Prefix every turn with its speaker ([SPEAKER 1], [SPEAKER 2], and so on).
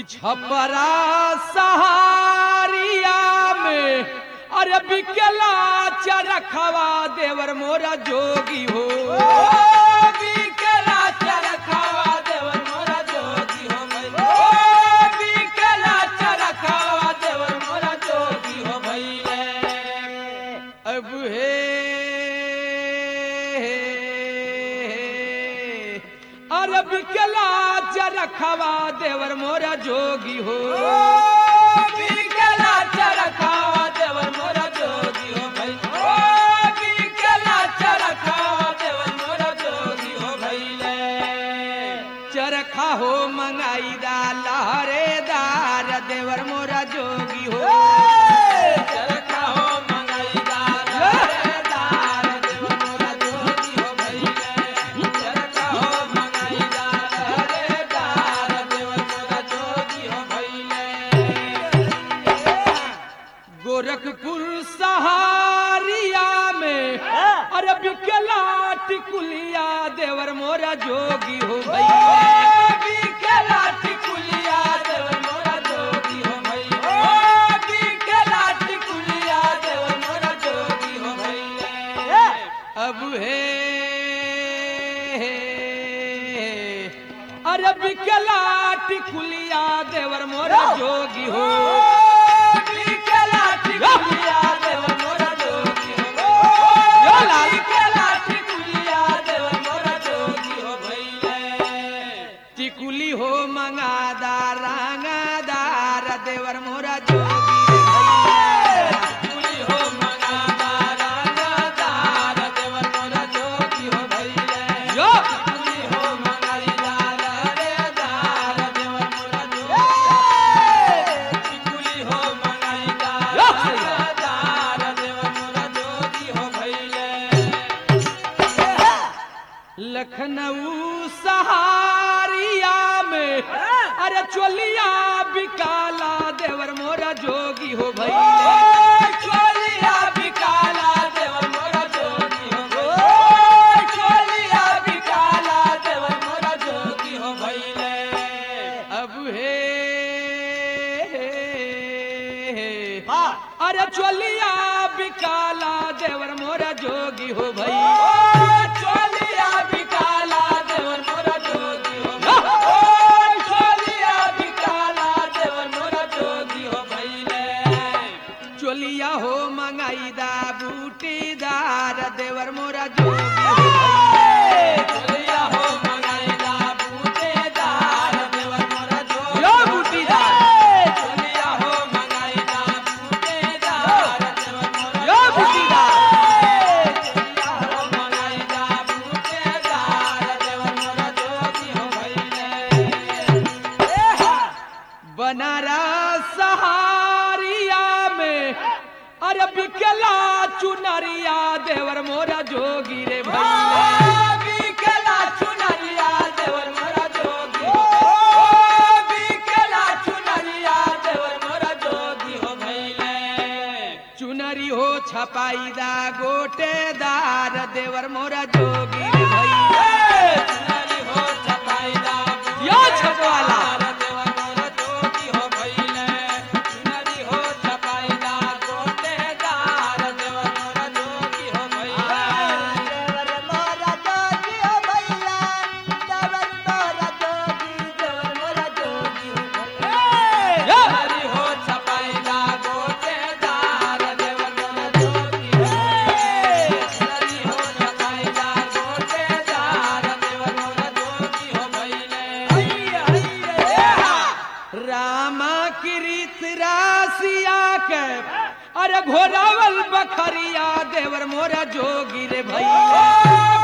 [SPEAKER 1] छपरा सहारिया में अरे बिकेला चरखवा देवर मोरा जोगी हो बिकेला चरखवा देवर मोरा जोगी हो बिकेला चरखवा देवर मोरा जोगी हो भैले अब हे अरे बिकेला चरखवा देवर मोरा जोगी हो बिकेला चरखवा देवर मोरा जोगी हो भाई बिकेला चरखवा देवर मोरा जोगी हो भैले चरखा हो मंगाईदा लहरेदार देवर मोरा जोगी हो चरखा हो मंगाईदा लहरेदार देवर मोरा जोगी हो भैले चरखा हो मंगाईदा लहरेदार देवर मोरा जोगी हो भैले गोरखपुर सहारिया में अरे बिकेला टिकुलिया देवर मोरा जोगी हो भैया बिकेला टिकुलिया देवर मोरा जोगी हो भैया बिकेला टिकुलिया देवर मोरा जोगी हो भैया अब हे अरे बिकेला टिकुलिया देवर मोरा जोगी हो बिकेला टिकुलिया देवर मोरा जोगी हो बिकेला टिकुलिया देवर मोरा जोगी हो भैले टिकुली हो मंगादार रंगादार देवर मोरा जोगी टिकुली हो मंगादार रंगादार देवर मोरा जोगी हो भैले टिकुली हो मंगाईदार रेदार देवर मोरा जोगी टिकुली हो मंगाईदार रेदार देवर मोरा जोगी हो भैले लखनऊ सहारिया में अरे चोलिया बिकाला देवर मोरा जोगी हो भैले चोलिया बिकाला देवर मोरा जोगी हो भैले चोलिया बिकाला देवर मोरा जोगी हो भैले अब हे अरे चोलिया बिकाला देवर मोरा जोगी हो भैले चोलिया बिकाला देवर मोरा जोगी हो चोलिया बिकाला देवर मोरा जोगी हो भैले चोलिया हो मंगाईदा बूटीदार देवर मोरा जोगी हो भैले चोलिया हो मंगाईदा बूटीदार देवर मोरा जोगी हो बूटीदार चोलिया हो मंगाईदा बूटीदार देवर मोरा बूटीदार चोलिया हो मंगाईदा बूटीदार देवर मोरा जोगी हो भैले बनारस सहारिया में अरे बिकेला चुनरिया देवर मोरा जोगी रे भैया बिकेला चुनरिया देवर मोरा जोगी बिकेला चुनरिया देवर मोरा जोगी हो भैले चुनरी हो छपाईदा गोटेदार देवर मोरा जोगी रे भैया चुनरी हो छपाईदा यो छपवाला देवर मोरा जोगी हो भैले चुनरी हो छपाईदा गोटेदार देवर मोरा जोगी हो भैले
[SPEAKER 2] देवर मोरा जोगी हो भैया देवर मोरा जोगी देवर मोरा जोगी हो भैया
[SPEAKER 1] चुनरी हो छपाईदा गोटेदार देवर मोरा जोगी हो चुनरी हो छपाईदा गोटेदार देवर मोरा जोगी हो भैले रामा कृत रासिया के अरे घोरावल बखरिया देवर मोरा जोगी रे भैया